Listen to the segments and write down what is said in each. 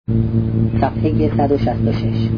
صفحه 166.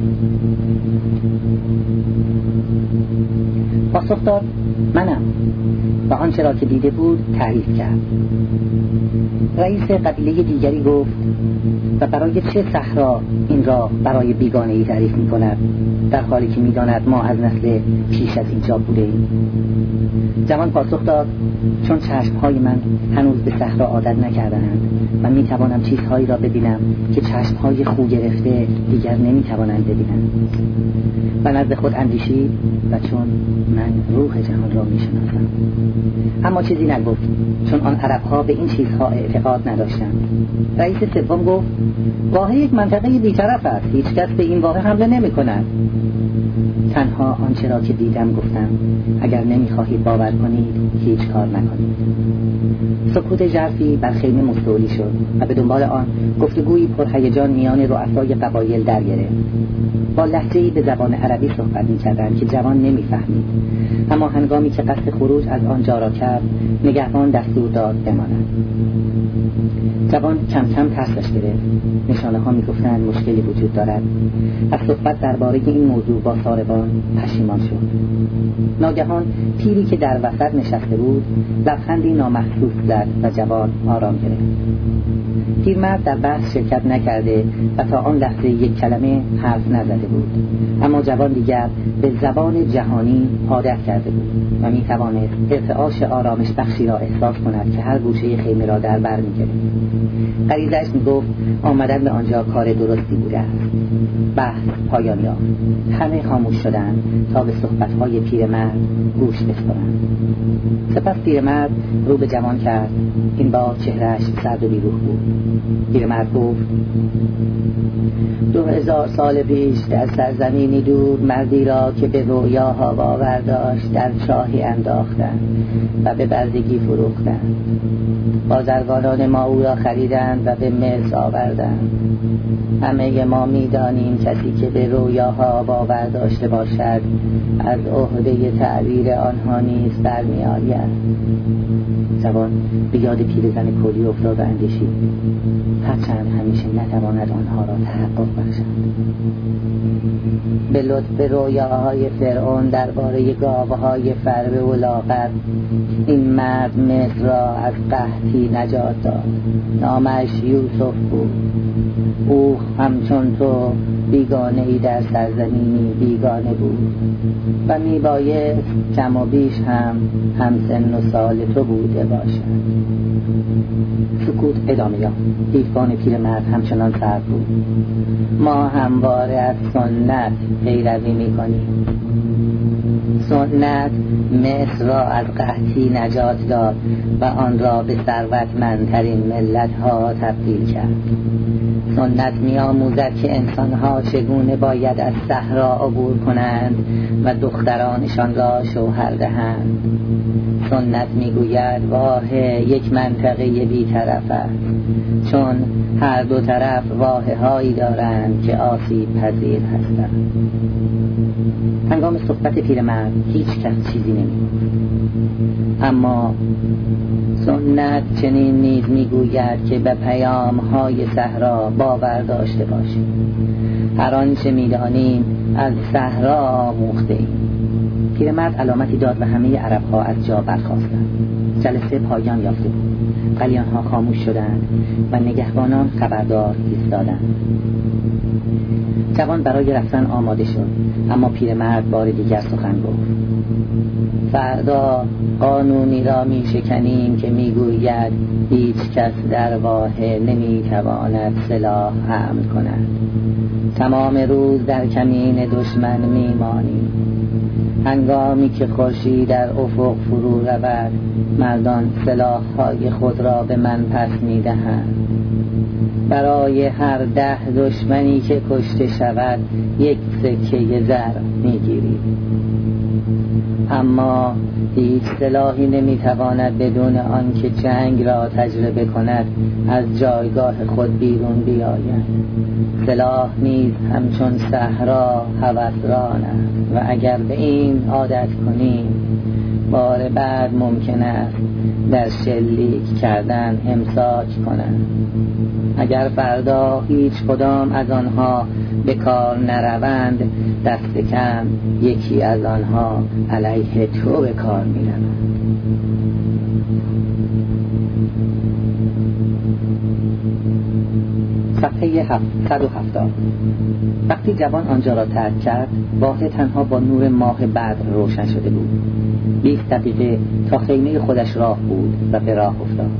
پاسخ داد منم، و آنچه را که دیده بود تعریف کرد. رئیس قبیله دیگری گفت و برای چه صحرا این را برای بیگانه ای تعریف می کند، در حالی که می داند ما از نسل پیش از اینجا بوده ایم؟ جوان پاسخ داد چون چشمهای من هنوز به صحرا عادت نکردند و می توانم چیزهایی را ببینم که چشمهای خو گرفته دیگر نمی توانند ببینند. و نزد خود اندیشید و چون من روح جهان را می شناسم. اما چیزی نگفت چون آن عربها به این چیزها اعتقاد نداشتند. رئیس سوم گفت واحه یک منطقه بی‌طرف است، هیچ کس به این واحه حمله نمی کند. تنها آنچه را که دیدم گفتم، اگر نمی‌خواهید باور کنید هیچ کار نکنید. سکوت ژرفی بر خیمه مستولی شد و به دنبال آن گفتگویی پرهیجان میان رؤسای قبایل در گرفت. با لهجه‌ای به زبان عربی صحبت می‌کردند که جوان نمی‌فهمید، اما هنگامی که قصد خروج از آنجا را کرد نگهبان دستور داد بماند. جوان کم کم ترسش گرفت. نشانه‌ها می‌گفتند مشکلی وجود دارد. از صحبت درباره این موضوع با ساربان پشیمان شد. ناگهان پیری که در وسط نشسته بود لبخندی نامحسوس زد و جوان آرام گرفت. پیرمرد در بحث شرکت نکرده و تا آن لحظه یک کلمه حرف نزده بود، اما جوان دیگر به زبان جهانی عادت کرده بود و می توانست ارتعاش آرامش بخشی را احساس کند که هر گوشه خیمه را در بر می گرفت. غریزه‌اش می گفت آمدن به آنجا کار درستی بوده است. بحث پایان یافت. همه خاموش شدند تا به صحبت‌های پیرمرد گوش بسپارند. سپس پیرمرد رو به جوان کرد. این بار چهره‌اش سرد و بیروح بود. پیرمرد گفت 2000 سال پیش در سرزمینی دور مردی را که به رویاها باور داشت در چاهی انداختند و به بردگی فروختند. بازرگانان ما او را خریدند و به مصر آوردند. همه ما می‌دانیم کسی که به رویاها باور داشته باشد از عهده تعبیر آنها نیز برمی‌آید. جوان به یاد پیرزن کولی افتاد و اندیشید هرچند همیشه نتواند آنها را تحقق بخشد. به لطف رویاهای فرعون درباره گاوهای فربه و لاغر این مرد مصر را از قحطی نجات داد. نامش یوسف بود. او همچون تو بیگانه ای در سرزمینی بیگانه بود و میبایست کم و بیش هم سن و سال تو بوده باشد. سکوت ادامه یافت. دیوان پیرمرد همچنان سرد بود. ما همواره از سنت پیروی میکنیم. سنت مصر را از قحطی نجات داد و آن را به ثروتمندترین ملت‌ها تبدیل کرد. سنت می‌آموزد که انسان‌ها چگونه باید از صحرا عبور کنند و دخترانشان را شوهر دهند. سنت می‌گوید واحه یک منطقه بی‌طرف است، چون هر دو طرف واحه‌هایی دارند که آسیب پذیر هستند. هنگام صحبت پیرمرد هیچ کس چیزی نمی‌گفت، اما سنت چنین نیز میگوید که به پیام‌های صحرا باور داشته باشیم. هر آنچه می‌دانیم از صحرا آموخته‌ایم. پیرمرد علامتی داد و همه عرب‌ها از جا برخاستند. جلسه پایان یافته بود. قلیان‌ها خاموش شدند و نگهبانان خبردار ایستادند. جوان برای رفتن آماده شد، اما پیرمرد بار دیگر سخن گفت. فردا قانونی را می شکنیم که می گوید هیچ کس در واحه نمی تواند سلاح حمل کند. تمام روز در کمین دشمن می مانیم. هنگامی که خورشید در افق فرو رود مردان سلاح‌های خود را به من پس می دهند. برای هر 10 دشمنی که کشته شود 1 سکه زر می‌گیرید. اما هیچ سلاحی نمی‌تواند بدون آنکه جنگ را تجربه کند از جایگاه خود بیرون بیاید. سلاح نیز همچون صحرا هوسران است و اگر به این عادت کنیم بار بعد ممکن است در شلیک کردن امساک کنند. اگر فردا هیچ کدام از آنها به کار نروند، دست کم یکی از آنها علیه تو به کار می‌روند. صفحه 770. وقتی جوان آنجا را ترک کرد، واحد تنها با نور ماه بدر روشن شده بود. 20 دقیقه تا خیمه خودش راه بود و به راه افتاد.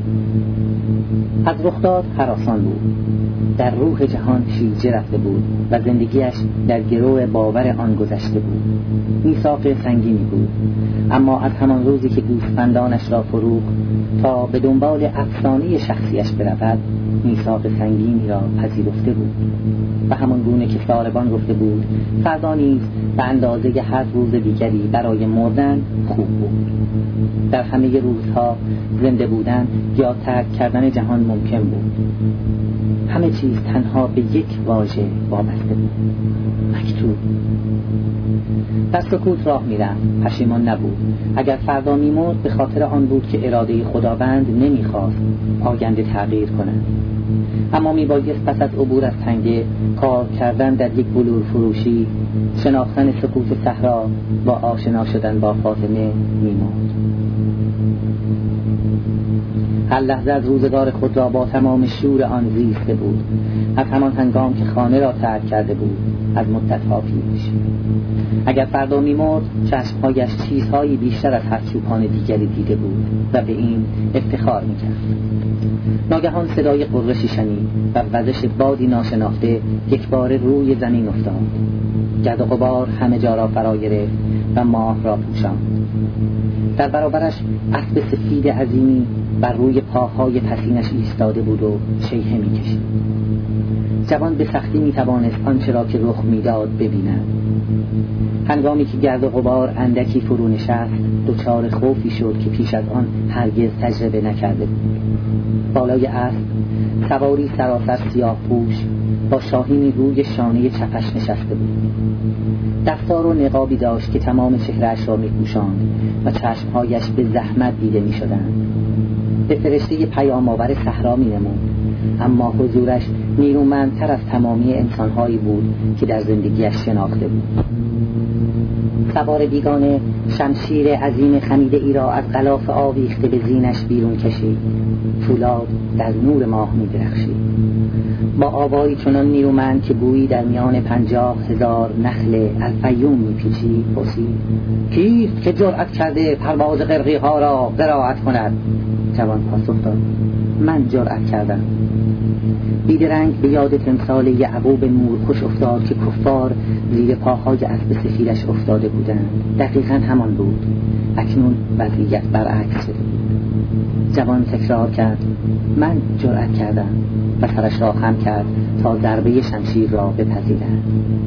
از رخداد هراسان بود. در روح جهان شیرجه رفته بود و زندگیش در گرو باور آن گذشته بود. میثاق سنگینی بود، اما از همان روزی که گوسفندانش را فروخت تا به دنبال افسانه شخصیش برود، میثاق سنگینی را پذیرفته بود و همان گونه که ساربان گفته بود فردا نیز به اندازه هر روز دیگری برای مردن خوب بود. در همه روزها زنده بودن یا ترک کردن جهان ممکن بود. همه چیز تنها به یک واژه وابسته بود: مکتوب. در سکوت راه می‌رفت، پشیمان نبود. اگر فردا می‌مرد به خاطر آن بود که اراده خداوند نمی‌خواست آینده تغییر کند. اما میبایست پس از عبور از تنگه، کار کردن در یک بلور فروشی، شناختن سکوت صحرا با آشنا شدن با فاطمه می‌مرد. هر لحظه از روزگار خود را با تمام شور آن زیسته بود. از همان هنگام که خانه را ترک کرده بود، از مدت‌ها پیش. اگر فردا می‌مرد، چشم‌هایش چیزهایی بیشتر از هر چوپان دیگری دیده بود و به این افتخار می‌کرد. ناگهان صدای قرشی شنید و وزش بادی ناشناخته یکباره روی زمین افتاد. گرد و غبار همه جا را فرا گرفت و ماه را پوشاند. در برابرش اسب سفید عظیمی بر روی پاهای پسینش ایستاده بود و شیهه می‌کشید. جوان به سختی می‌توانست آنچه را که رخ می‌داد ببیند. هنگامی که گرد و غبار اندکی فرو نشست، دچار خوفی شد که پیش از آن هرگز تجربه نکرده بود. بالای اسب سواری سراسر سیاه پوش با شاهینی روی شانه چپش نشسته بود. دفتار و نقابی داشت که تمام چهره‌اش را می‌پوشاند و چشم‌هایش به زحمت دیده می‌شدند. به فرشته پیام‌آور صحرا می‌نمود، اما حضورش نیرومندتر از تمامی انسان‌هایی بود که در زندگیش شناخته بود. سوار بیگانه شمشیر عظیم خمیده ای را از غلاف آویخته به زینش بیرون کشید. فولاد در نور ماه می‌درخشید. با آوایی چنان نیرومند که گویی در میان 50,000 نخل الفیوم می‌پیچید پرسید: کیست که جرأت کرده پرواز قرقی‌ها را قرائت کند؟ جوان پاسخ داد: من جرأت کردم. بیدرنگ به یاد تمثال یعقوب نورخوش افتاد که کفار زیر پاهای اسب سفیدش افتاده بودند. دقیقاً همان بود. اکنون وضعیت برعکس شده بود. جوان تکرار کرد: من جرأت کردم و سرش را خم کرد تا ضربه شمشیر را بپذیرد.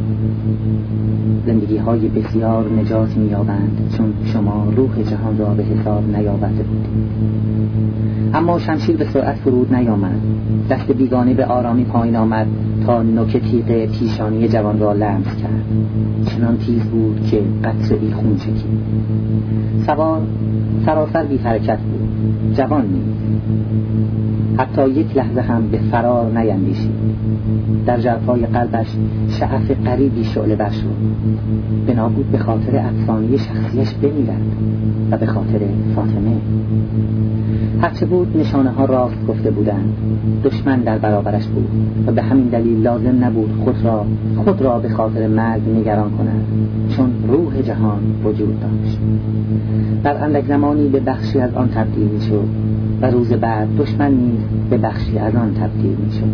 زندگی‌های بسیار نجات می‌یابند چون شما روح جهان را به حساب نیاورده بودید. اما شمشیر به سرعت فرود نیامد. دست بیگانه به آرامی پایین آمد تا نوک تیغ پیشانی جوان را لمس کرد. چنان تیز بود که قطره‌ای خون چکید. سوار سراسر بی حرکت بود. جوان نیز حتی یک لحظه هم به فرار نیندیشید. در جرفای قلبش شعف غریبی شعله بر شد. بنا بود به خاطر افسانه شخصیش بمیرد و به خاطر فاطمه. هرچه بود نشانه ها راست گفته بودند. دشمن در برابرش بود و به همین دلیل لازم نبود خود را به خاطر مرگ نگران کند، چون روح جهان وجود داشت. در اندک زمانی به بخشی از آن تبدیل می شد و روز بعد دشمن نیز به بخشی از آن تبدیل می شد.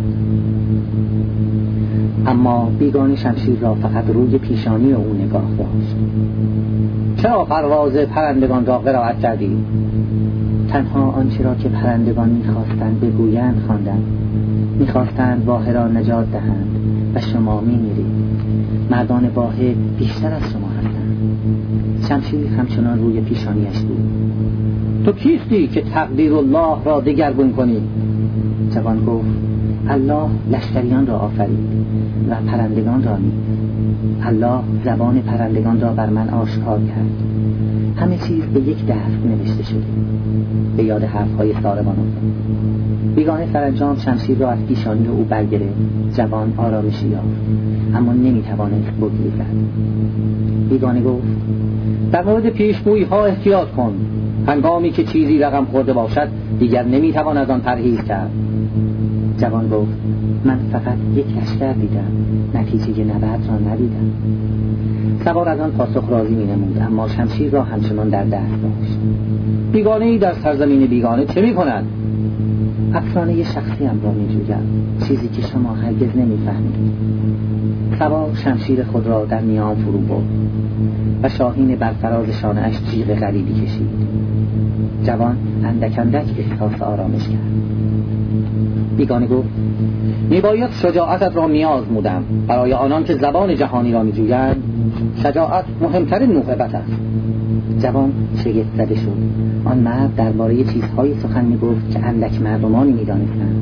اما بیگانه شمشیر را فقط روی پیشانی او نگاه داشت. چرا پرواز پرندگان را قرائت کردی؟ تنها آنچه را که پرندگان می‌خواستند بگویند خواندم. می‌خواستند واحد را نجات دهند و شما می‌میرید. مردان واحد بیشتر از شما هستند. شمشیر همچنان روی پیشانیش بود. تو کیستی که تقدیر الله را دگرگون کنی؟ جوان گفت: الله لشکریان را آفرید و پرندگان را نیز. الله زبان پرندگان را بر من آشکار کرد. همه چیز به یک دست نوشته شده. به یاد حرفهای ساربان افتاد. بیگانه سرانجام شمشیر را از پیشانی او برگرفت. جوان آرامشی یافت، اما نمیتوانست بگریزد. بیگانه گفت: در مورد پیشگویی ها احتیاط کن. هنگامی که چیزی رقم خورده باشد دیگر نمیتوان از آن پرهیز کرد. جوان گفت: من فقط یک لشکر دیدم، نتیجه نبرد را ندیدم. سوار از آن پاسخ راضی می نمود، اما شمشیر را همچنان در دست داشت. بیگانه ای در سرزمین بیگانه چه می کند؟ افسانه شخصی هم را می جویم، چیزی که شما هرگز نمی فهمید. سوار شمشیر خود را در نیام فرو برد و شاهین بر فراز شانه‌اش جیغ غریبی کشید. جوان اندک اندک احساس آرامش کرد. بیگانه گفت: میباید شجاعتت را میازمودم. برای آنان که زبان جهانی را میجویند شجاعت مهمترین موهبت است. جوان شگفت زده شد. آن مرد درباره چیزهای سخن میگفت که اندک مردمانی میدانستند.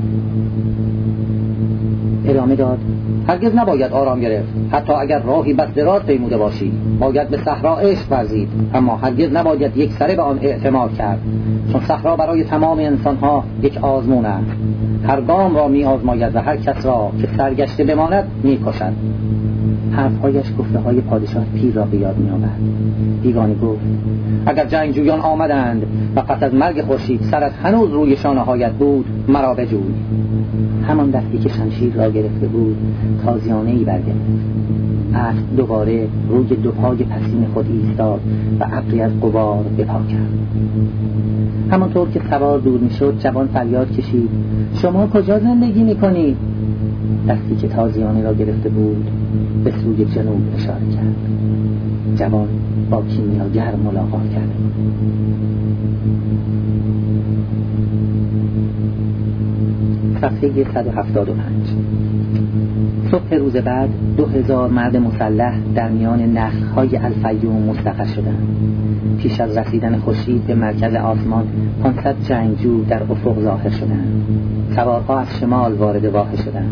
ادامه داد: هرگز نباید آرام گرفت، حتی اگر راهی بس دراز پیموده باشی. باید به صحرا عشق ورزید، اما هرگز نباید یک سره به آن اعتماد کرد، چون صحرا برای تمام انسانها یک آزمون است. هر گام را می آزماید و هر کس را که سرگشته بماند می کشد. حرفهایش گفته های پادشاه پیر را به یاد می آورد. بیگانه گفت: اگر جنگجویان آمدند و پس از مرگ خورشید سرت هنوز روی شانه هایت بود، مرا بجوی. همان دستی که شمشیر را گرفته بود تازیانه‌ای برگرفت. اسب دوباره روی دو پای پسین خود ایستاد و ابری از غبار به پا کرد. همانطور که سوار دور میشد جوان فریاد کشید: شما کجا زندگی میکنید؟ دستی که تازیانه را گرفته بود به سوی جنوب اشاره کرد. جوان با کیمیاگر ملاقات کرد. صفحه 175. صبح روز بعد 2000 مرد مسلح در میان نخل‌های الفیوم مستقر شدند. پیش از رسیدن خورشید به مرکز آسمان 500 جنگجو در افق ظاهر شدند. سوارها از شمال وارد واحه شدند.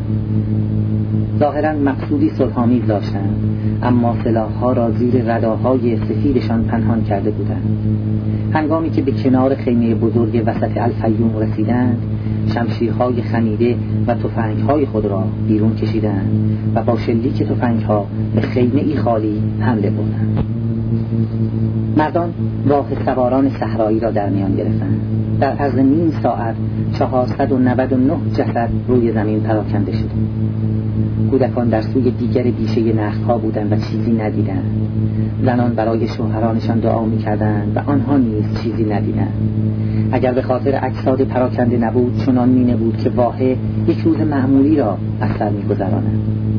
ظاهراً مقصودی صلح‌آمیز داشتند، اما سلاح‌ها را زیر رداهای سفیدشان پنهان کرده بودند. هنگامی که به کنار خیمه بزرگ وسط الفیوم رسیدند، شمشیرهای خمیده و تفنگ‌های خود را بیرون کشیدند و با شلیک تفنگ‌ها به خیمه‌ای خالی حمله بردند. مردان راه سواران صحرایی را در میان گرفتند. در عرض نیم ساعت 499 جسد روی زمین پراکنده شد. کودکان در سوی دیگر بیشه نخل‌ها بودند و چیزی ندیدند. زنان برای شوهرانشان دعا می‌کردند و آنها نیز چیزی ندیدند. اگر به خاطر اجساد پراکنده نبود، چنان می‌نمود که واحه یک روز معمولی را از سر می‌گذراند.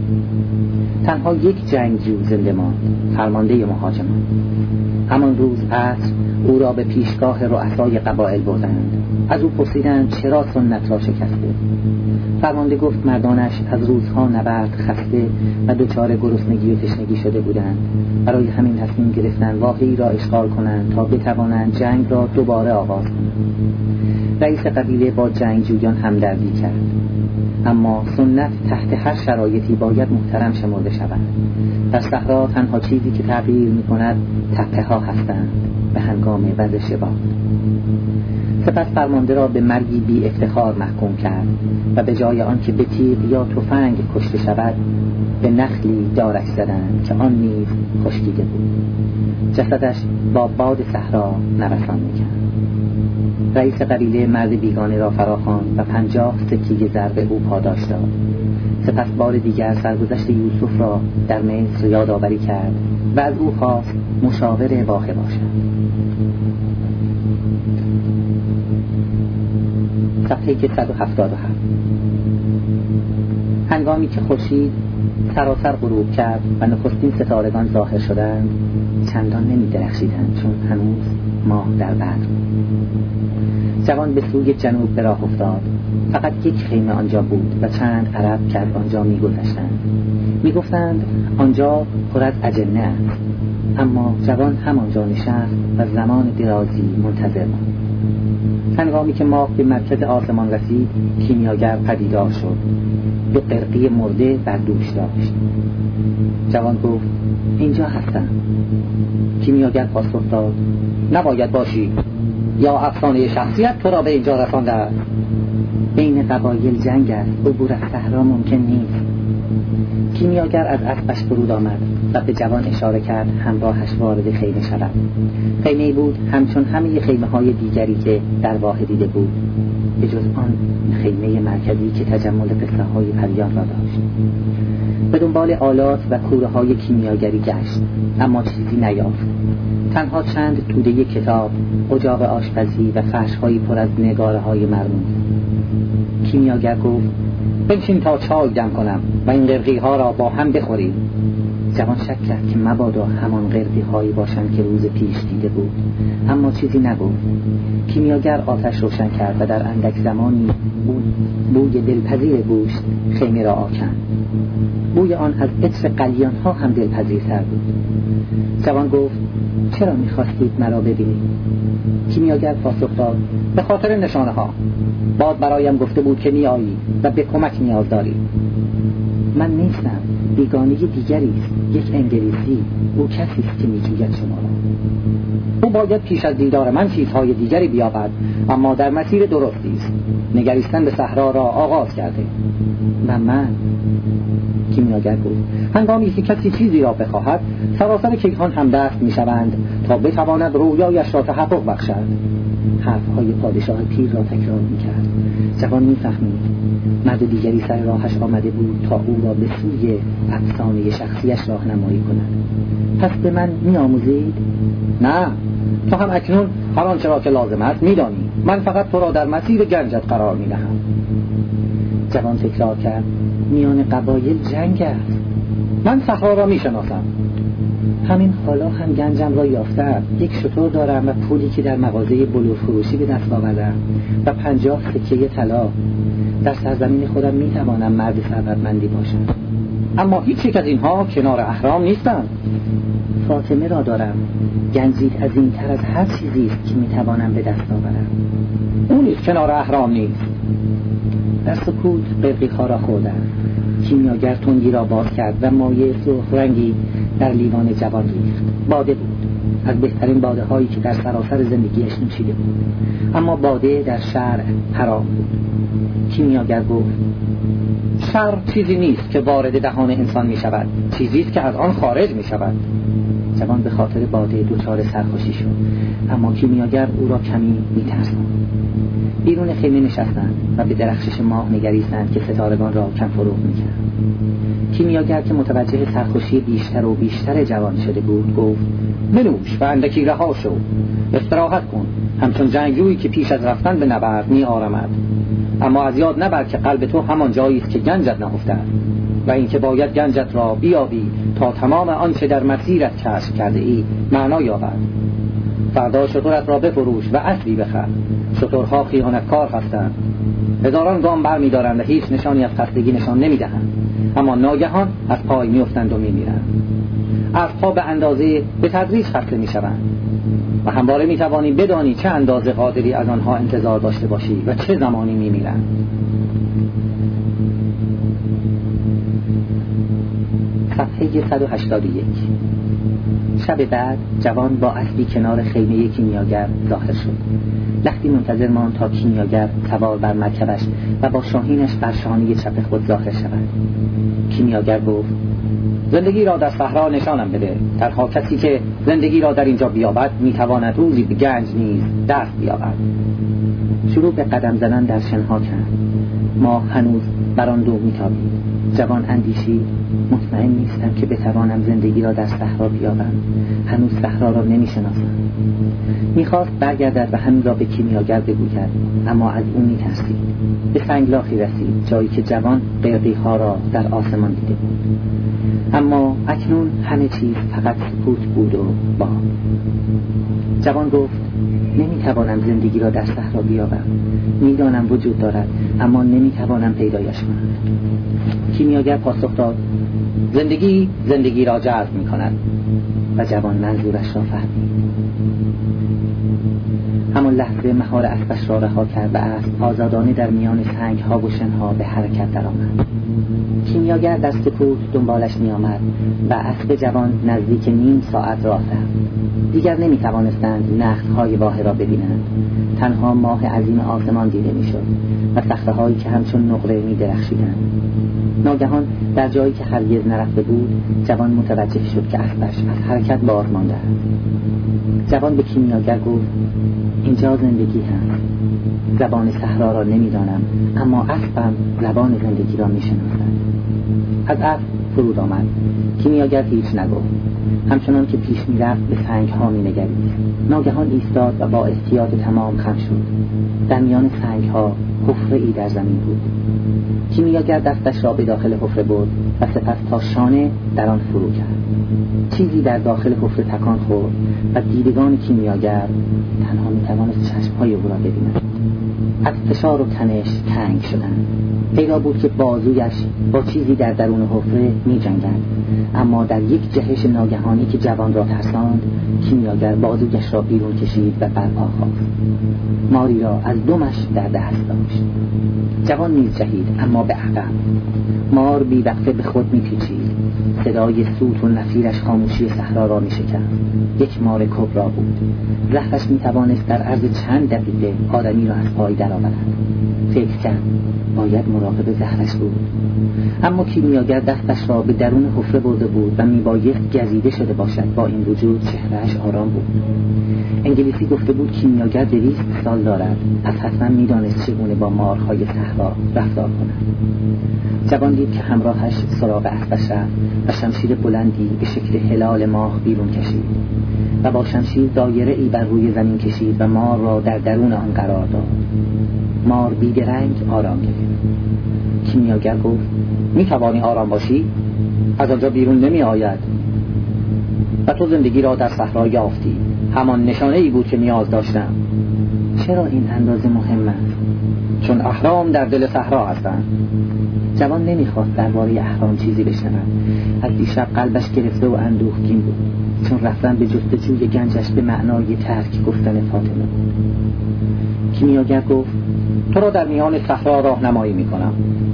تنها یک جنگجو زنده ماند، فرمانده مهاجمان. همان روز عصر او را به پیشگاه رؤسای قبایل بردند. از او پرسیدند چرا سنت را شکسته. فرمانده گفت مردانش از روزها نبرد خسته و دچار گرسنگی و تشنگی شده بودند. برای همین تصمیم گرفتند واحه‌ای را اشغال کنند تا بتوانند جنگ را دوباره آغاز کنند. رئیس قبیله با جنگجویان همدردی کرد، اما سنت تحت هر شرایطی باید محترم شمرده شود. در صحرا تنها چیزی که تغییر می‌کند تپه‌ها هستند به هنگام وزش باد. سپس فرمانده را به مرگی بی افتخار محکوم کرد و به جای آنکه به تیغ یا تفنگ کشته شود، به نخلی دارش زدند که آن نیز خشکیده بود. جسدش با باد صحرا نوسان می‌کرد. رئیس قبیله مرد بیگانه را فراخواند و 50 سکه زر به او پاداش داد. سپس بار دیگر سرگذشت یوسف را در مصر یادآوری کرد و از او خواست مشاور واحه باشد. صفحه 177. هنگامی که خورشید سراسر غروب کرد و نخستین ستارگان ظاهر شدند، چندان نمی درخشیدند چون هنوز ماه در بدر. جوان به سوی جنوب به راه افتاد. فقط یک خیمه آنجا بود و چند عرب که از آنجا می گذشتند. می گفتند آنجا پر از اجنه است. اما جوان همانجا نشست و زمان درازی منتظر ماند. هنگامی که ماه به مرکز آسمان رسید، کیمیاگر پدیدار شد. دو قرقی مرده بر دوش داشت. جوان گفت: اینجا هستم. کیمیاگر پاسخ داد: نباید باشی، یا افسانه شخصیت تو را به اینجا رسانده است. بین قبایل جنگ است، عبور از صحرا ممکن نیست. کیمیاگر از اسبش فرود آمد و به جوان اشاره کرد همراهش وارد خیمه شود. خیمه‌ای بود همچون همه خیمه‌های دیگری که در واحه دیده بود، به جز آن خیمه مرکزی که تجمل قصه‌های پریان را داشت. به دنبال آلات و کوره‌های کیمیاگری گشت، اما چیزی نیافت. تنها چند توده کتاب، اجاق آشپزی و فرش‌هایی پر از نگاره‌های مرموز. کیمیاگر گفت: بنشین تا چای دم کنم و این قرقی‌ها را با هم بخوریم. جوان شک کرد که مبادا همان قرقی‌هایی باشند که روز پیش دیده بود، اما چیزی نگفت. کیمیاگر آتش روشن کرد و در اندک زمانی بوی دلپذیر گوشت خیمه را آکند. بوی آن از عطر قلیان‌ها هم دلپذیرتر بود. جوان گفت: چرا می‌خواستید مرا ببینید؟ کیمیاگر پاسخ داد: به خاطر نشانه‌ها. باد برایم گفته بود که می‌آیی و به کمک نیاز داری. من نیستم، بیگانه دیگری است، یک انگلیسی. او کسی است که می‌جوید شما را. او باید پیش از دیدار من چیزهای دیگری بیابد، اما در مسیر درستی است. نگریستن به صحرا را آغاز کرده. و من، کیمیاگر گفت، هنگامی که کسی چیزی را بخواهد، سراسر کیهان هم دست می‌شوند تا بتواند رویایش را تحقق بخشد. حرف‌های پادشاه پیر را تکرار می‌کرد. جوان می‌فهمید مرد دیگری سر راهش آمده بود تا او را به سوی افسانه شخصیش راهنمایی کند. پس به من می‌آموزید؟ نه، تو هم اکنون هر آنچه را که لازم است می‌دانی. من فقط تو را در مسیر گنجت قرار می‌دهم. جوان تکرار کرد: میان قبایل جنگ است. من صحرا را می‌شناسم. همین حالا هم گنجم را یافتم. یک شتر دارم و پولی که در مغازه بلور فروشی به دست آوردم و 50 سکه طلا. در سرزمین خودم میتوانم مرد ثروتمندی باشم، اما هیچ یک از اینها کنار اهرام نیستند. فاطمه را دارم، گنجی عظیم‌تر از هر چیزی است که میتوانم به دست آورم. اون نیز کنار اهرام نیست. در سکوت قرقی‌ها را خوردم. کیمیاگر تنگی را باز کرد و مایع سرخ رنگی در لیوان جوان ریخت. باده بود، از بهترین باده هایی که در سراسر زندگیش نوشیده بود، اما باده در شرع حرام بود. کیمیاگر گفت: شرع چیزی نیست که وارد دهان انسان می شود، چیزی است که از آن خارج می شود. جوان به خاطر باده دچار سرخوشی شد، اما کیمیاگر او را کمی می ترساند. بیرون خیمه نشستند و به درخشش ماه نگریستند که ستارگان را کم فروغ می‌کرد. کیمیاگر که متوجه سرخوشی بیشتر و بیشتر جوان شده بود گفت: بنوش و اندکی رها شو، استراحت کن، همچون جنگجویی که پیش از رفتن به نبرد می‌آرامد. اما از یاد نبر که قلب تو همان جایی است که گنجت نهفته است و اینکه باید گنجت را بیابی تا تمام آنچه در مسیرت کسب کرده ای معنا یابد. فردا شترت را بفروش و اسبی بخر. شترها خیانتکار هستند. هزاران گام بر می دارند و هیچ نشانی از خستگی نشان نمی دهند، اما ناگهان از پای می افتند و می میرند. اسبها به اندازه به تدریج خسته می شوند و همواره می توانی بدانی چه اندازه قادری از آنها انتظار داشته باشی و چه زمانی می میرند. صفحه 181. شب بعد جوان با اسبی کنار خیمه کیمیاگر ظاهر شد. لختی منتظر ماند تا کیمیاگر سوار بر مرکبش و با شاهینش بر شانه چپ خود ظاهر شود. کیمیاگر گفت: زندگی را در صحرا نشانم بده. تنها کسی که زندگی را در اینجا بیابد میتواند روزی به گنج نیز دست بیابد. شروع به قدم زدن در شنها کرد. ماه هنوز بر آن دو میتابید. جوان اندیشید: مطمئن نیستم که بتوانم زندگی را در صحرا بیابم. هنوز صحرا را نمیشناسم. میخواست برگردد و همین را به کیمیاگر بگوید، اما از او میترسید. به سنگلاخی رسید، جایی که جوان قرقی‌ها را در آسمان دیده بود. اما اکنون همه چیز فقط سکوت بود و باد. جوان گفت: نمیتوانم زندگی را در صحرا بیابم. میدانم وجود دارد، اما نمیتوانم پیدایش کنم. کیمیاگر پاسخ داد: زندگی را جذب میکند. و جوان منظورش را فهمید. همان لحظه مهار اسبش را رها کرد و اسب آزادانه در میان سنگ‌ها و شنها به حرکت درآمد. کیمیاگر در سکوت دنبالش می‌آمد و اسب جوان نزدیک نیم ساعت راه رفت. دیگر نمی‌توانستند نخل‌های واحه را ببینند. تنها ماه عظیم آسمان دیده می‌شد و صخره‌هایی که همچون نقره می‌درخشیدند. ناگهان در جایی که هرگز نرفته بود، جوان متوجه شد که اسبش از حرکت باز مانده است. جوان به کیمیاگر گفت: اینجا زندگی هست. زبان صحرا را نمی‌دانم، اما اسبم زبان زندگی را می‌شناسد. از اسب فرود آمد. کیمیاگر هیچ نگفت. همچنان که پیش می‌رفت به سنگ‌ها می‌نگرید. ناگهان ایستاد و با احتیاط تمام خم شد. در میان سنگ‌ها حفره‌ای در زمین بود. کیمیاگر دستش را به داخل حفره برد و سپس تا شانه در آن فرو کرد. چیزی در داخل حفره تکان خورد و دیدگان کیمیاگر تنها می‌توانست چشم‌های او را ببیند. از فشار و تنش تنگ شدند. پیدا بود که بازویش با چیزی در درون حفره می‌جنگد، اما در یک جهش ناگهانی که جوان را ترساند، کیمیاگر بازویش را بیرون کشید و برپا خاست. ماری را از دمش در دست داشت. جوان نیز جهید، اما به عقب. مار بی وقفه به خود می‌پیچید. صدای صوت و نفیرش خاموشی صحرا را می‌شکست. یک مار کبرا بود. زهرش می‌توانست در عرض چند دقیقه آدمی را از پای درآورد. فکر کرد باید مراقب زهرش بود. اما کیمیاگر دستش را به درون حفره برده بود و میبایست گزیده شده باشد. با این وجود چهرهش آرام بود. انگلیسی گفته بود کیمیاگر 200 سال دارد، پس حتما میدانست چگونه با مارهای صحرا رفتار کند. جوان دید که همراهش سراغ اسبش رفت و شمشیر بلندی به شکل هلال ماه بیرون کشید و با شمشیر دایره‌ای بر روی زمین کشید و مار را در درون آن قرار داد. مار بیدرنگ آرام گرفت. کیمیاگر گفت: میتوانی آرام باشی؟ از آنجا بیرون نمی آید و تو زندگی را در صحرا یافتی. همان نشانه ای بود که نیاز داشتم. چرا این اندازه مهم است؟ چون اهرام در دل صحرا هستند. جوان نمیخواست درباره اهرام چیزی بشنود. از دیشب قلبش گرفته و اندوهگین بود، چون رفتن به جستجوی گنجش به معنای ترک گفتن فاطمه بود. کیمیاگر گفت: تو را در میان صحرا راهنمایی میکنم.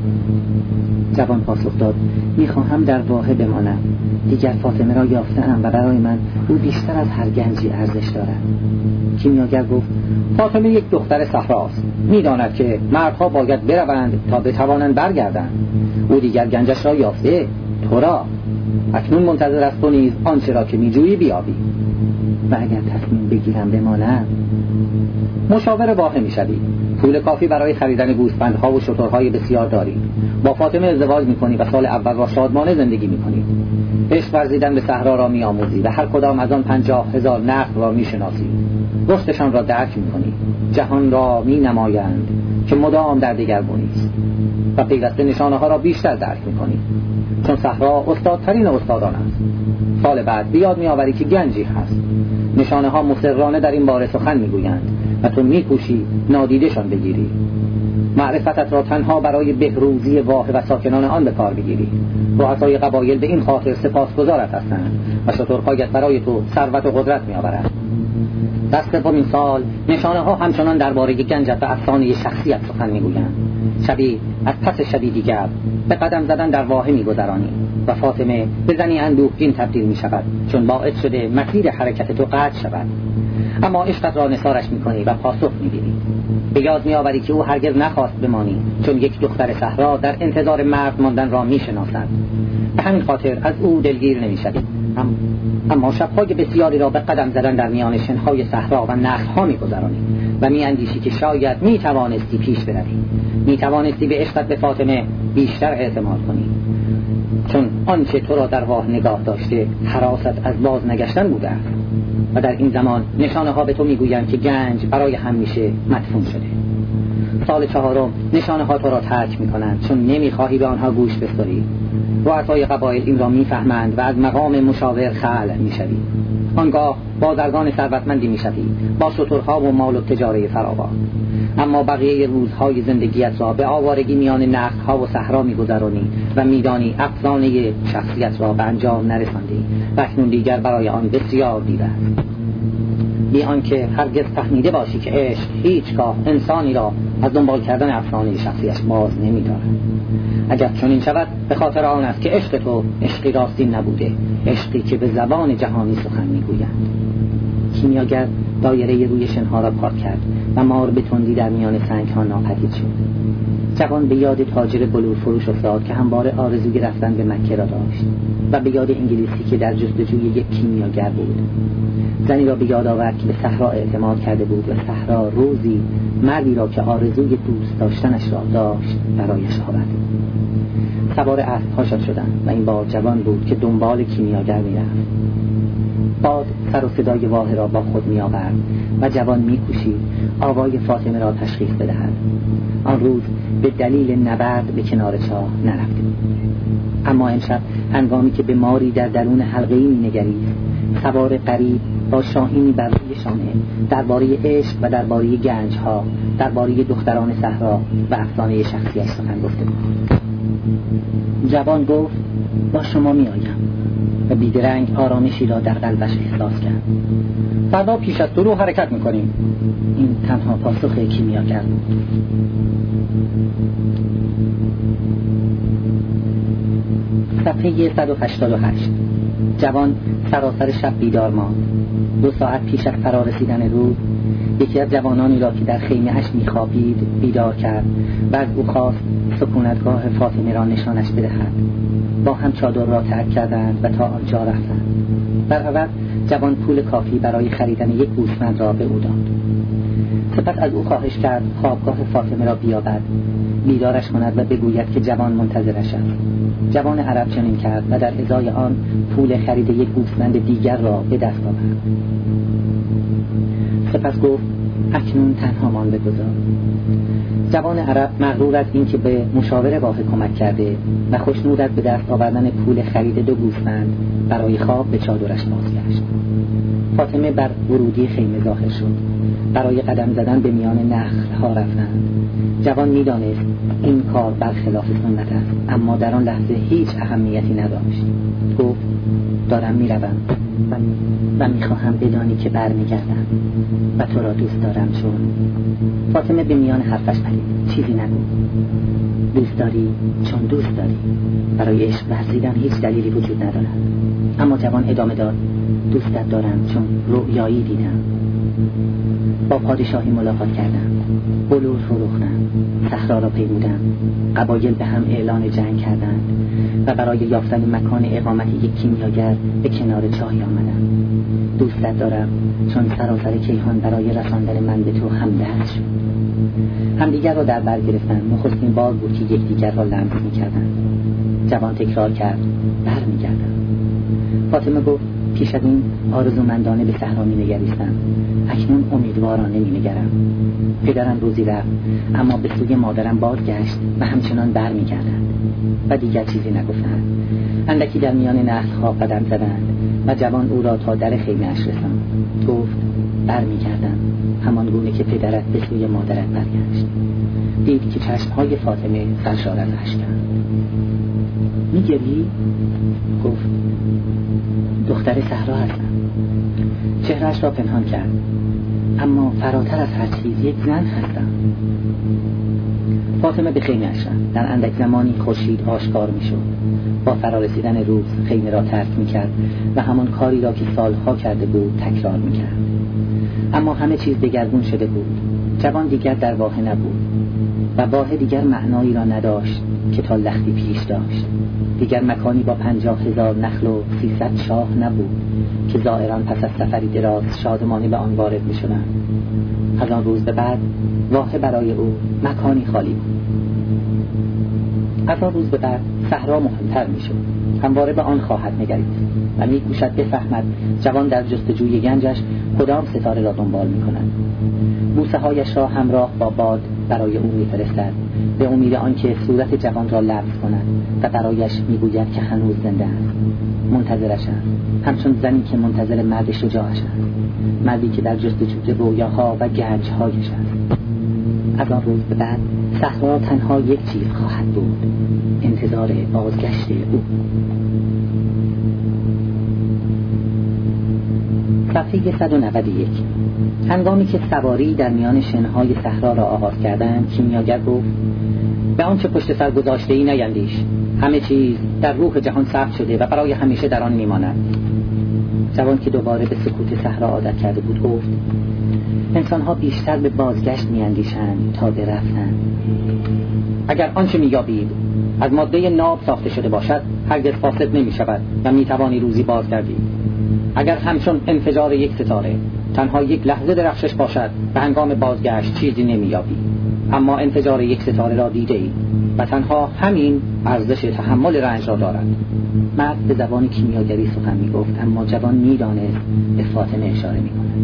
جوان پاسخ داد: میخواهم در واحه بمانم. دیگر فاطمه را یافته‌ام و برای من او بیشتر از هر گنجی ارزش دارد. کیمیاگر گفت: فاطمه یک دختر صحراست. میداند که مردها باید بروند تا بتوانند برگردند. او دیگر گنجش را یافته. تو را اکنون منتظر است تو نیز آنچه را که میجویی بیابی. و اگر تصمیم بگیرم بمانم، مشاور واحه میشوی. پول کافی برای خریدن گوسفندها و شترهای بسیار داری. با فاطمه ازدواج میکنی و سال اول را شادمانه زندگی میکنی. عشق ورزیدن به صحرا را میآموزی و هر کدام از آن 50,000 نخل را میشناسی. رشدشان را درک میکنی. جهان را مینمایند که مدام در دگرگونی است و پیوسته نشانه ها را بیشتر درک میکنی، چون صحرا استادترین استادان است. سال بعد بیاد میآوری که گنجی هست. نشانه ها مصرانه در این باره سخن میگویند و تو میکوشی نادیدشان بگیری. معرفتت را تنها برای بهروزی واحه و ساکنان آن به کار بگیری. رؤسای قبایل به این خاطر سپاسگزارت هستند و شترهایت برای تو ثروت و قدرت میآورند. در سومین سال نشانه ها همچنان درباره گنجت و افسانه شخصیت سخن میگویند. شبی از پس شبی دیگر به قدم زدن در واحه میگذرانی و فاطمه به زنی اندوهگین تبدیل می شود، چون باعث شده مسیر حرکت تو قطع شود. اما عشقت را نثارش میکنی و پاسخ میگیری. به یاد میآوری که او هرگز نخواست بمانی، چون یک دختر صحرا در انتظار مرد ماندن را میشناسد. به همین خاطر از او دلگیر نمیشوی. اما شب‌های بسیاری را به قدم زدن در میان شنهای صحرا و نخل‌ها می‌گذرانی و می‌اندیشی که شاید می‌توانستی پیش بروی، می‌توانستی به عشقت به فاطمه بیشتر اعتماد کنی، چون آنچه تو را در راه نگاه داشته هراست از باز نگشتن بوده است. و در این زمان نشانه‌ها به تو می‌گویند که گنج برای همیشه مدفون شده. سال 4 نشانه‌ها تو را ترک می‌کنند، چون نمی‌خواهی به آنها گوش بسپاری. رؤسای قبایل این را میفهمند و از مقام مشاور خلع میشوی. آنگاه بازرگان ثروتمندی میشوی با شترها و مال و تجاره فراوان. اما بقیه روزهای زندگیت را به آوارگی میان نخل‌ها و صحرا می‌گذرانی و می‌دانی افسانه شخصیت را به انجام نرساندی و اکنون دیگر برای آن بسیار دیر است. بی آنکه هرگز فهمیده باشی که عشق هیچگاه انسانی را از دنبال کردن افسانه شخصیش باز نمی‌دارد. اگر چنین شود به خاطر آن است که عشق تو عشقی راستین نبوده، عشقی که به زبان جهانی سخن می‌گویند. کیمیاگر دایره روی شنها را پاک کرد و مار به تندی در میان سنگ‌ها ناپدید شد. جوان به یاد تاجر بلور فروش افتاد که همواره آرزوی رفتن به مکه را داشت و به یاد انگلیسی که در جستجوی یک کیمیاگر بود. زنی را به یاد آورد که به صحرا اعتماد کرده بود و صحرا روزی مردی را که آرزوی دوست داشتنش را داشت برایش آورد. سوار اسب‌هاشان شدند و این بار جوان بود که دنبال کیمیاگر می‌رفت. باد سر و صدای واحه را با خود می آورد و جوان می کوشید آوای فاطمه را تشخیص بدهد. آن روز به دلیل نبرد به کنار چاه نرفته بود. اما امشب هنگامی که به ماری در درون حلقه‌ای می نگرید، سوار غریب با شاهینی بر روی شانه درباره عشق و درباره گنج‌ها، درباره دختران صحرا و افسانه شخصیش سخن گفته بود. جوان گفت با شما می آیم و بیدرنگ آرامشی را در قلبش احساس کرد. فردا پیش از طلوع حرکت میکنیم. این تنها پاسخ کیمیاگر بود. صفحه 188. جوان سراسر شب بیدار ماند. 2 ساعت پیش از فرا رسیدن روز یکی از جوانانی را که در خیمه اش میخوابید بیدار کرد و از او خواست سکونتگاه فاطمه را نشانش بدهد. با هم چادر را ترک کردند و تا آنجا رفتند. در عوض جوان پول کافی برای خریدن یک گوسفند را به او داد. سپس از او خواهش کرد خوابگاه فاطمه را بیابد، بیدارش کند و بگوید که جوان منتظرش است. جوان عرب چنین کرد و در ازای آن پول خرید یک گوسفند دیگر را به دست آورد. سپس گفت اکنون تنها مان بگذار. جوان عرب مغرور از اینکه به مشاور واحد کمک کرده و خوشنود از به دست آوردن پول خرید 2 گوسفند برای خواب به چادرش بازگشت. فاطمه بر ورودی خیمه ظاهر شد. برای قدم زدن به میان نخل‌ها رفتند. جوان می‌دانست این کار برخلاف سنت است، اما در آن لحظه هیچ اهمیتی نداشت. گفت دارم میروم و میخواهم بدانی که برمیگردم و تو را دوست دارم. چون فاطمه به میان حرفش پرید. چیزی نگو. دوست داری چون دوست داری. برای عشق ورزیدن هیچ دلیلی وجود ندارد. اما جوان ادامه داد دوستت دارم چون رؤیایی دیدم. با پادشاهی ملاقات کردم، بلور فروختم، صحرا را پیمودم، قبایل به هم اعلان جنگ کردند و برای یافتن مکان اقامت یک کیمیاگر به کنار چاهی آمدم. دوستت دارم چون سراسر کیهان برای رساندن من به تو همدرد شد. همدیگر را در بر گرفتند. نخستین بار بود که یکدیگر را لمس می‌کردند. جوان تکرار کرد برمیگردم. فاطمه گفت پیش از این آرزومندانه به صحرا می‌نگریستم، اکنون امیدوارانه می‌نگرم. پدرم روزی رفت اما به سوی مادرم بازگشت و همچنان برمیگردند و دیگر چیزی نگفتند. اندکی در میان نخل‌ها قدم زدند و جوان او را تا در خیمه‌اش رساند. گفت برمیگردم همان گونه که پدرت به سوی مادرت برگشت. دید که چشم‌های فاطمه سرشار از اشک‌اند. می‌گری؟ گفت دختر صحرا هستم. چهره‌اش را پنهان کرد. اما فراتر از هر چیز یک زن هستم. فاطمه به خیمه‌اش رفت. در اندک زمانی خورشید آشکار می‌شد. با فرارسیدن روز خیمه را ترک می‌کرد و همان کاری را که سالها کرده بود تکرار می‌کرد. اما همه چیز دگرگون شده بود. جوان دیگر در واحه نبود و واحه دیگر معنایی را نداشت که تا لختی پیش داشت. دیگر مکانی با 50,000 نخل و 300 شاه نبود که زائران پس از سفری دراز شادمانه به آن وارد می شدند. از آن روز به بعد واحه برای او مکانی خالی بود. از آن روز به بعد صحرا مهمتر میشد، همواره به آن خواهد نگرید و میکوشد بفهمد جوان در جستجوی گنجش کدام ستاره را دنبال میکند. بوسه هایش را همراه با باد برای او میفرستد به امید آنکه صورت جوان را لمس کند و برایش میگوید که هنوز زنده است، منتظرش است، همچون زنی که منتظر مرد شجاعش است، مردی که در جستجوی رویاها و گنجهایش است. از آن روز به بعد صحرا تنها یک چیز خواهد بود: انتظار بازگشت او. صفحه 191. هنگامی که سواری در میان شنهای صحرا را آغاز کردند، کیمیاگر گفت: به آنچه پشت سر گذاشته‌ای نیندیش، همه چیز در روح جهان ثبت شده و برای همیشه در آن میماند. جوان که دوباره به سکوت صحرا عادت کرده بود گفت: انسان‌ها بیشتر به بازگشت می‌اندیشند تا به رفتن. اگر آنچه می‌یابید از ماده ناب ساخته شده باشد، هرگز فاسد نمی‌شود و می‌توانی روزی بازگردی. اگر همچون انفجار یک ستاره تنها یک لحظه درخشش باشد، به هنگام بازگشت چیزی نمی‌یابی. اما انفجار یک ستاره را دیده‌ای و تنها همین ارزش تحمل رنج را دارد. مرد به زبان کیمیاگری سخن می‌گفت، اما جوان می‌دانست به فاطمه اشاره می‌کند.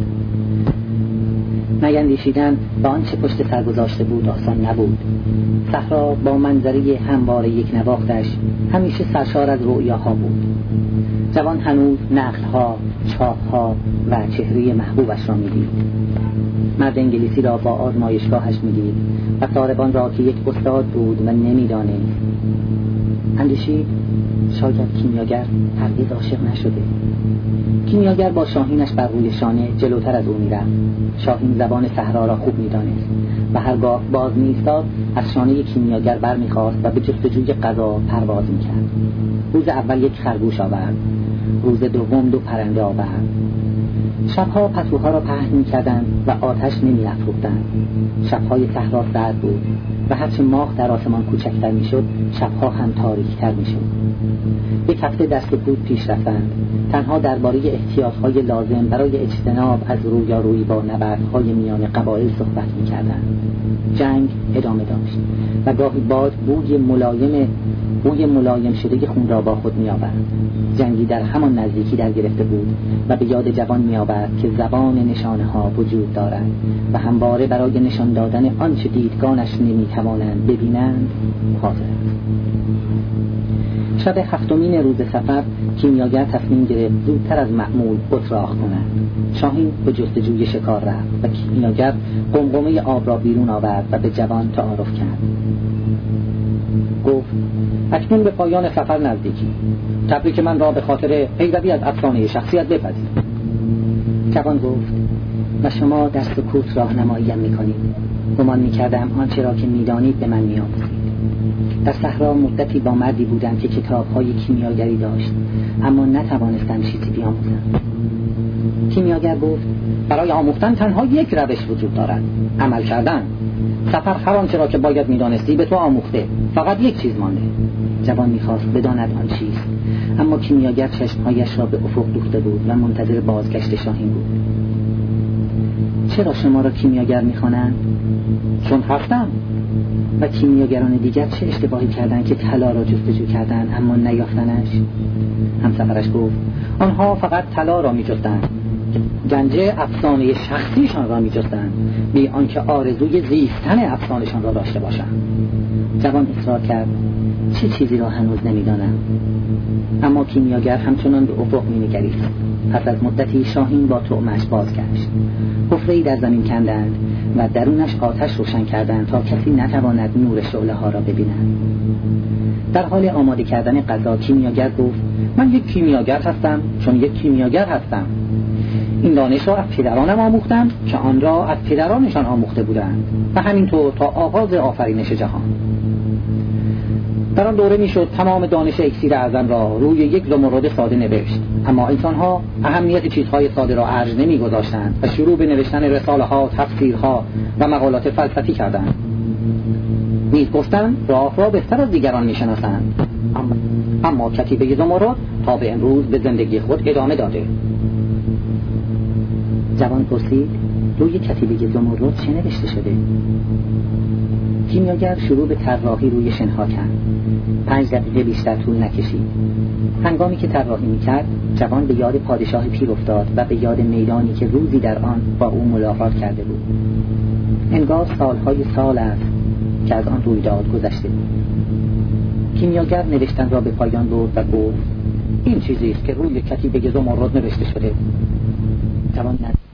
نیندیشیدن به آنچه پشت سر گذاشته بود آسان نبود. صحرا با منظره همواره یک نواختش همیشه سرشار از رؤیاها بود. جوان هنوز نخل‌ها، چاه‌ها و چهره محبوبش را می‌دید. مرد انگلیسی را با آزمایشگاهش می‌دید و ساربان را که یک استاد بود و نمی‌دانست. اندیشید شاید کیمیاگر هرگز عاشق نشده. کیمیاگر با شاهینش بر روی شانه جلوتر از او می‌رفت. شاهین زبان صحرا را خوب می‌دانست و هرگاه باز می‌ایستاد از شانه کیمیاگر برمی‌خاست و به جستجوی غذا پرواز می‌کرد. روز اول یک خرگوش آورد، روز دوم 2 پرنده آورد. شبها پتوها را پهن می‌کردند و آتش نمی‌افروختند. شب‌های صحرا سرد بود و هرچه ماه در آسمان کوچکتر می‌شد، شب‌ها هم تاریک‌تر می‌شد. یک هفته در سکوت پیش رفتند، تنها درباره احتیاط‌های لازم برای اجتناب از رویارویی با نبردهای میان قبایل صحبت می‌کردند. جنگ ادامه داشت و گاهی باد بوی ملایم شده خون را با خود می‌آورد. جنگی در همان نزدیکی در گرفته بود و به یاد جوان می‌آورد که زبان نشانه‌ها وجود دارد و همواره برای نشان دادن آنچه دیدگانش نمی‌توانند ببینند حاضر است. شب 7مین روز سفر کیمیاگر تصمیم گرفت زودتر از معمول اتراق کند. شاهین به جستجوی شکار رفت و کیمیاگر قمقمه آب را بیرون آورد و به جوان تعارف کرد. گفت: اکنون به پایان سفر نزدیکی. تبریک من را به خاطر پیروی از افسانه شخصیت بپذیر. جوان گفت: و شما در سکوت راهنماییم می‌کنید. گمان می‌کردم آنچه را که می‌دانید به من می‌آموزید. در صحرا مدتی با مردی بودم که کتاب‌های کیمیاگری داشت، اما نتوانستم چیزی بیاموزم. کیمیاگر گفت: برای آموختن تنها یک روش وجود دارد: عمل کردن. سفر هر آنچه را که باید می‌دانستی به تو آموخته، فقط یک چیز مانده. جوان می‌خواست بداند آن چیست، اما کیمیاگر چشم‌هایش را به افق دوخته بود و منتظر بازگشت شاهین بود. چرا شما را کیمیاگر می‌خوانند؟ چون هستم. و کیمیاگران دیگر چه اشتباهی کردند که طلا را جستجو کردند اما نیافتنش؟ همسفرش گفت: آنها فقط طلا را می‌جستند، گنج افسانه شخصیشان را می‌جستند، بی آنکه آرزوی زیستن افسانه‌شان را داشته باشند. جوان اصرار کرد: چه چیزی را هنوز نمی‌دانم. اما کیمیاگر همچنان به افق می‌نگریست. پس از مدتی شاهین با طعمش بازگشت. حفره‌ای در زمین کندند و درونش آتش روشن کردند تا کسی نتواند نور شعله‌ها را ببیند. در حال آماده کردن غذا کیمیاگر گفت: من یک کیمیاگر هستم چون یک کیمیاگر هستم. این دانش را از پدرانم آموختم که آن را از پدرانشان آموخته بودند و همینطور تا آغاز آفرینش جهان. در آن دوره میشد تمام دانش اکسیر اعظم را روی یک زمرد ساده نوشت، اما انسان‌ها اهمیت چیزهای ساده را ارج نمی‌گذاشتند و شروع به نوشتن رساله‌ها، تفسیرها و مقالات فلسفی کردند. نیز گفتند راه را بهتر از دیگران می‌شناسند، اما کتیبه زمرد تا به امروز به زندگی خود ادامه داده. جوان پرسید: روی کتیبه زمرد چه نوشته شده؟ کیمیاگر شروع به طراحی روی شنها کرد. 5 دقیقه بیشتر طول نکشید. هنگامی که طراحی می‌کرد، جوان به یاد پادشاه پیر افتاد و به یاد میدانی که روزی در آن با او ملاقات کرده بود. انگار سالهای سال است که از آن رویداد گذشته بود. کیمیاگر نوشتن را به پایان برد و گفت: این چیزی است که روی کتیبه زمرد نوشته شده. جوان